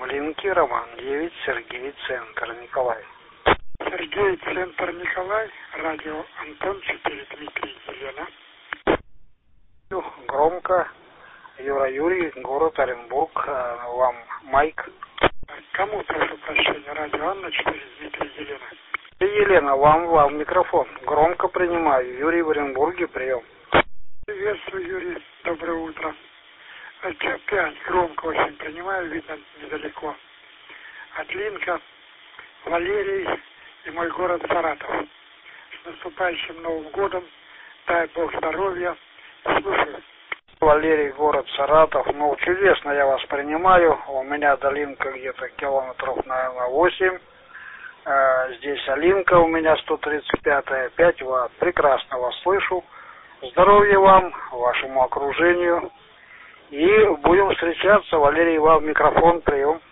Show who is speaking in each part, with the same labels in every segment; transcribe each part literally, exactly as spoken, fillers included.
Speaker 1: всем линке, Роман девять, Сергей, Центр, Николай.
Speaker 2: Сергей, Центр, Николай, радио Антон четыре, Дмитрий, Елена.
Speaker 1: Громко, Юра Юрий, город Оренбург, вам майк.
Speaker 2: Кому прошу прощения, радио Анна четыре, Дмитрий, Елена.
Speaker 1: И Елена, вам, вам микрофон. Громко принимаю. Юрий в Оренбурге, прием.
Speaker 2: Приветствую, Юрий, доброе утро. Опять громко очень принимаю, видно недалеко. От Линка, Валерий и мой город Саратов. С наступающим Новым годом, дай Бог здоровья, слушаю.
Speaker 1: Валерий, город Саратов, ну чудесно я вас принимаю, у меня до Линка где-то километров, наверное, восемь. Здесь Алинка у меня сто тридцать пятая, пять ватт, прекрасно вас слышу. Здоровья вам, вашему окружению. И будем встречаться. Валерий, вам микрофон, прием.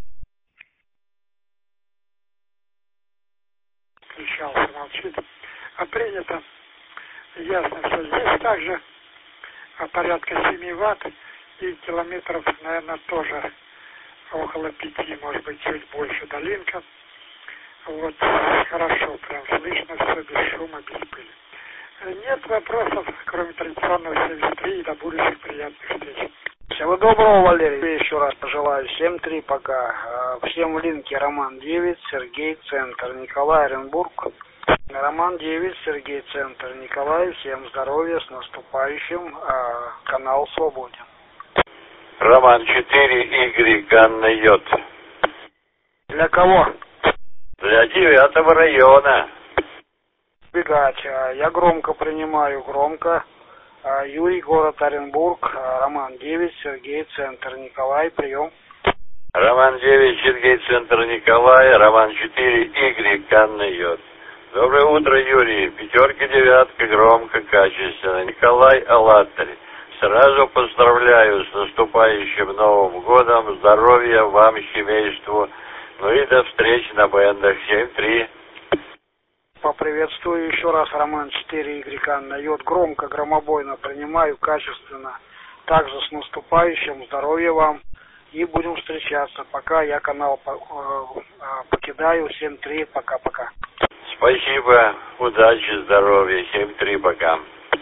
Speaker 2: Включался, молчит. А принято. Ясно, что здесь также порядка семи ватт и километров, наверное, тоже около пяти, может быть, чуть больше до Линка. Вот, хорошо, прям слышно все, без шума, без пыли. Нет вопросов, кроме традиционного семьдесят три, и до будущих приятных встреч.
Speaker 1: Всего доброго, Валерий. Еще раз пожелаю. семь три пока. Всем в Линке Роман девять, Сергей, Центр, Николай, Оренбург. Роман девять, Сергей, Центр, Николай. Всем здоровья, с наступающим. Канал свободен.
Speaker 3: Роман четыре, Y, Анна Йод.
Speaker 1: Для кого?
Speaker 3: Для девятого района.
Speaker 1: Бегать. Я громко принимаю, громко. Юрий, город Оренбург, Роман девять, Сергей, Центр, Николай, прием.
Speaker 3: Роман девять, Сергей, Центр, Николай, Роман четыре, Y, Анна Йод. Доброе утро, Юрий. Пятерка, девятка, громко, качественно. Николай, Алатырь. Сразу поздравляю с наступающим Новым годом. Здоровья вам, семейству. Ну и до встречи на бендах. семь три.
Speaker 1: Поприветствую еще раз, Роман четыре, Y, Анна Йод. Громко, громобойно принимаю, качественно. Также с наступающим, здоровья вам. И будем встречаться. Пока я канал покидаю. семь три, пока-пока.
Speaker 3: Спасибо, удачи, здоровья. семь три, пока.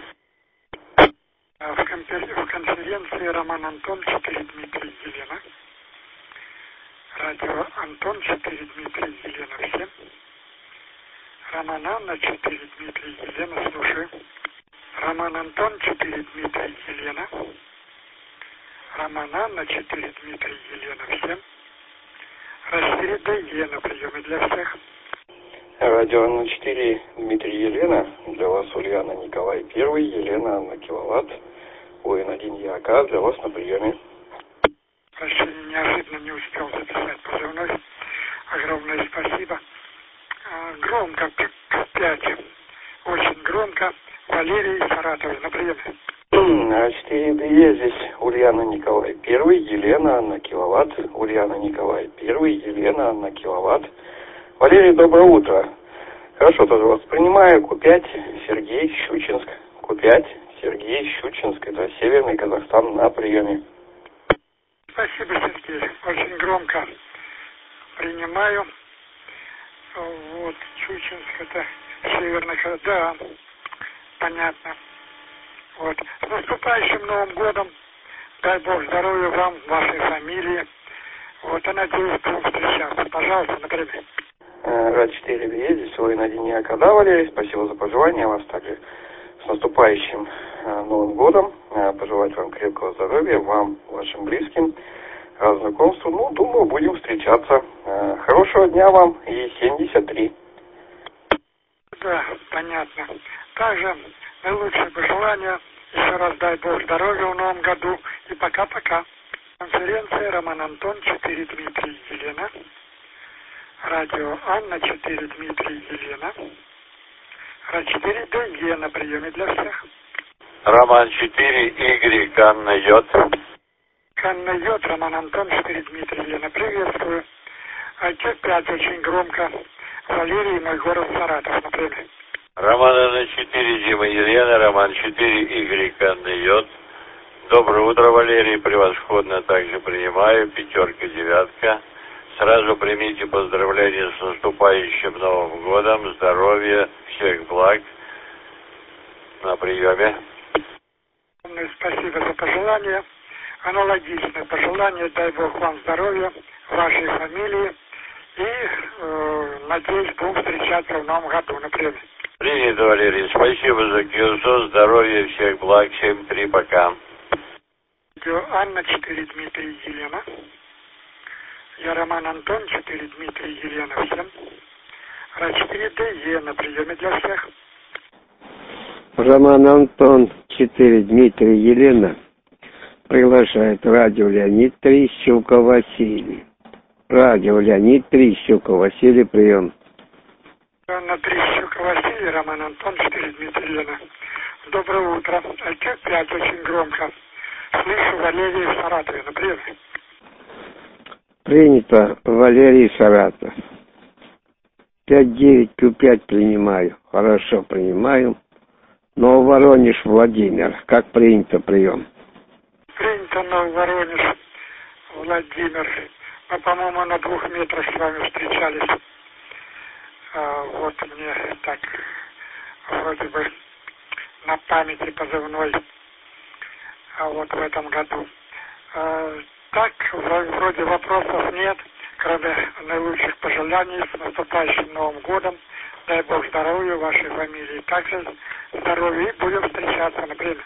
Speaker 2: В, в конференции Роман Антон четыре, Дмитрий, Елена. Радио Антон четыре, Дмитрий, Елена, всем. Роман Анна четыре, Дмитрий, Елена, слушаю. Роман Антон четыре, Дмитрий, Елена. Роман Анна четыре, Дмитрий, Елена, всем. Растереда Елена, приемы для всех.
Speaker 4: Радио Анна четыре, Дмитрий, Елена. Для вас Ульяна, Николай первый, Елена, Анна киловатт. Воин один ЯК, для вас на приеме.
Speaker 2: Прощение, неожиданно не успел записать позывной. Огромное спасибо. Громко, пять. Очень громко. Валерий, Саратов, на приеме.
Speaker 4: А четыре две здесь Ульяна, Николай первый, Елена, Анна киловатт. Ульяна, Николай первый, Елена, Анна киловатт. Валерий, доброе утро. Хорошо, тоже вас принимаю. Ку пять, Сергей, Щучинск. Ку пять, Сергей, Щучинск. Это Северный Казахстан, на приеме.
Speaker 2: Спасибо, Сергей. Очень громко принимаю. Вот, Щучинск, это Северный Казахстан. Да, понятно. Вот. С наступающим Новым годом. Дай Бог здоровья вам, вашей фамилии. Вот, и надеюсь, будем встречаться. Пожалуйста, например.
Speaker 4: Рад четыре две, здесь Воин один ЯК. Да, Валерий, спасибо за пожелания. Вас также с наступающим Новым годом. Пожелать вам крепкого здоровья, вам, вашим близким. Рад знакомству. Ну, думаю, будем встречаться. Хорошего дня вам и семьдесят три.
Speaker 2: Да, понятно. Также наилучшие пожелания. Еще раз дай Бог здоровья в Новом году. И пока-пока. Конференция Роман Антон четыре, Дмитрий, Елена. Радио Анна четыре, Дмитрий, Елена. Радио четыре ДЕ на приеме для всех.
Speaker 3: Роман четыре, Y, Анна Йод.
Speaker 2: Анна Йод, Роман Антон четыре, Дмитрий, Елена. Приветствую. А пять очень громко. Валерий, мой город Саратов, на приеме.
Speaker 3: Роман Анна четыре, Дима, Елена. Роман четыре, Y, Анна Йод. Доброе утро, Валерий. Превосходно также принимаю. Пятерка, девятка. Сразу примите поздравления с наступающим Новым годом. Здоровья, всех благ. На приеме.
Speaker 2: Спасибо за пожелания. Аналогичное пожелание. Дай Бог вам здоровья, вашей фамилии. И, э, надеюсь, будем встречаться в Новом году, например.
Speaker 3: Принято, Валерий. Спасибо за КИОСО. Здоровья, всех благ. семь три, пока.
Speaker 2: Анна, четыре, Дмитрий, Елена. Я Роман Антон, четыре, Дмитрий, Елена, всем. Ра четыре Д, Е на приеме для всех.
Speaker 5: Роман Антон, четыре, Дмитрий, Елена. Приглашает радио Леонид три, Щука, Василий. Радио Леонид три, Щука, Василий, прием.
Speaker 2: На три, Щука, Василий, Роман Антон, четыре, Дмитрий, Елена. Доброе утро. ай кью пять очень громко. Слышу Валерий в Саратове, например.
Speaker 5: Принято, Валерий, Саратов. пять девять Q пять принимаю. Хорошо, принимаю. Нововоронеж, Владимир. Как принято, прием?
Speaker 2: Принято, Нововоронеж, Владимир. Мы, по-моему, на двух метрах с вами встречались. А, вот мне так, вроде бы, на памяти позывной. А вот в этом году. А, так, вроде вопросов нет, кроме наилучших пожеланий с наступающим Новым годом. Дай Бог здоровья вашей фамилии. Также здоровья и будем встречаться, например.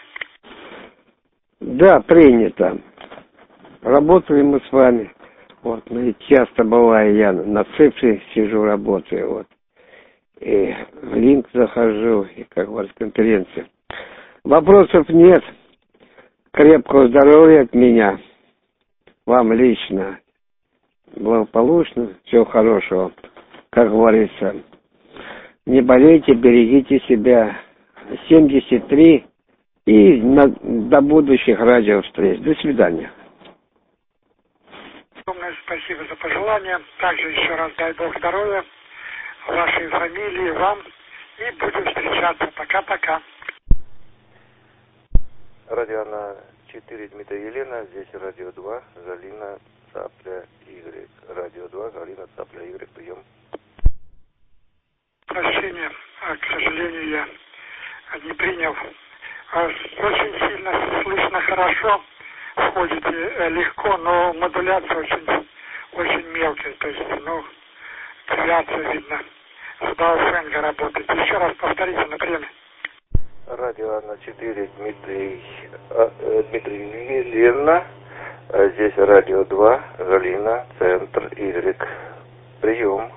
Speaker 5: Да, принято. Работали мы с вами. Вот, ну и часто бываю, я на цифре сижу, работаю, вот. И в линк захожу, и, как говорится, конференция. Вопросов нет. Крепкого здоровья от меня. Вам лично. Благополучно. Всего хорошего. Как говорится. Не болейте, берегите себя. семьдесят три. И на, до будущих радиовстреч. До свидания.
Speaker 2: Огромное спасибо за пожелания. Также еще раз дай Бог здоровья вашей фамилии, вам. И будем встречаться. Пока-пока.
Speaker 4: Радио на четыре, Дмитрий, Елена. Здесь радио два, Галина, Цапля, Y. Радио два, Галина, Цапля, Y. Прием.
Speaker 2: Прощения, а, к сожалению, я не принял. Очень сильно слышно хорошо, входите легко, но модуляция очень, очень мелкая, то есть, ну, привязка видно. Сюда френга работает. Еще раз повторите на время.
Speaker 4: Радио на четыре, Дмитрий, а, э, Дмитрий, Елена. А здесь радио два, Галина, центр, Y. Прием.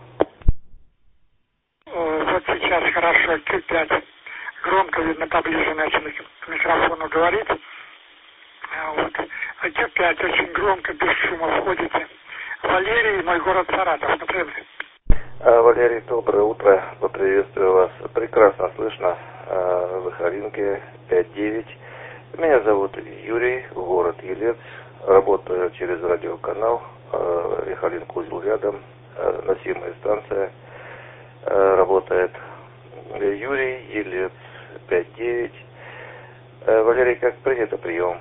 Speaker 2: Вот сейчас хорошо, Q пять. Громко, видно, поближе начали к микрофону говорить. Вот. А Q пять очень громко, без шума входите. Валерий, мой город Саратов, например.
Speaker 4: А, Валерий, доброе утро. Поприветствую вас. Прекрасно слышно. А, в Ихаринке пять девять. Меня зовут Юрий, город Елец. Работаю через радиоканал. А, Ихаринка узел рядом. А, носимая станция. А, работает Юрий, Елец пять девять. А, Валерий, как принято, прием.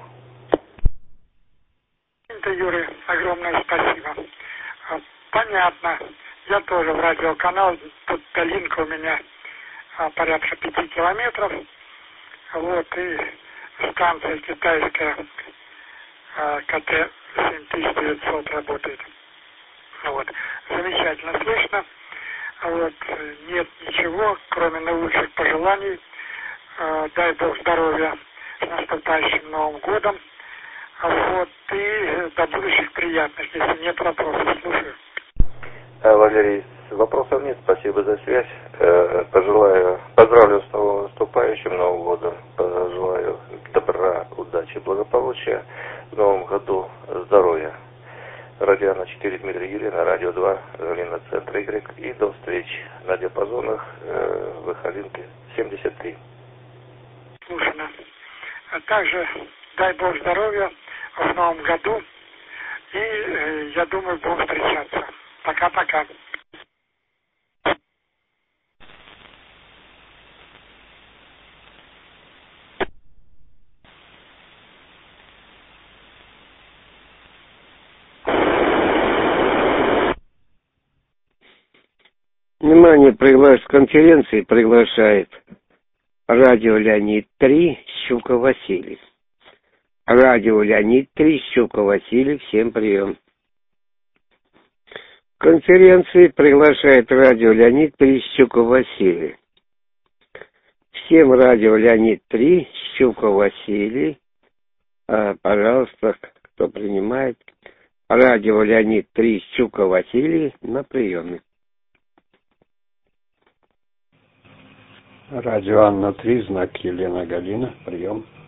Speaker 2: Это, Юрий, огромное спасибо. Понятно. Я тоже в радиоканал. Тут долинка у меня а, порядка пяти километров. Вот, и станция китайская а, КТ семь тысяч девятьсот работает. Вот. Замечательно слышно. Вот. Нет ничего, кроме наилучших пожеланий. А, дай Бог здоровья с наступающим Новым годом. Вот. И до будущих приятных, если нет вопросов. Слушаю.
Speaker 4: Валерий, вопросов нет, спасибо за связь. Пожелаю, поздравлю с наступающим Новым годом. Пожелаю добра, удачи, благополучия. В Новом году здоровья. Радио на четыре, Дмитрий, Елена, радио два, Галина, центр, Y. И до встречи на диапазонах в Ихалинке семьдесят три.
Speaker 2: Слушано. А также дай Бог здоровья в Новом году. И э, я думаю, будем встречаться. Пока-пока.
Speaker 5: Вами пригла... с конференции приглашает радио Леонид три, Щука Василий. Радио Леонид три, Щука Василий, всем прием. Конференции приглашает радио Леонид три, Щука Василий. Всем радио Леонид три, Щука Василий. А, пожалуйста, кто принимает. Радио Леонид три, Щука Василий на приеме.
Speaker 4: Радио Анна три, знак Елена Галина, прием.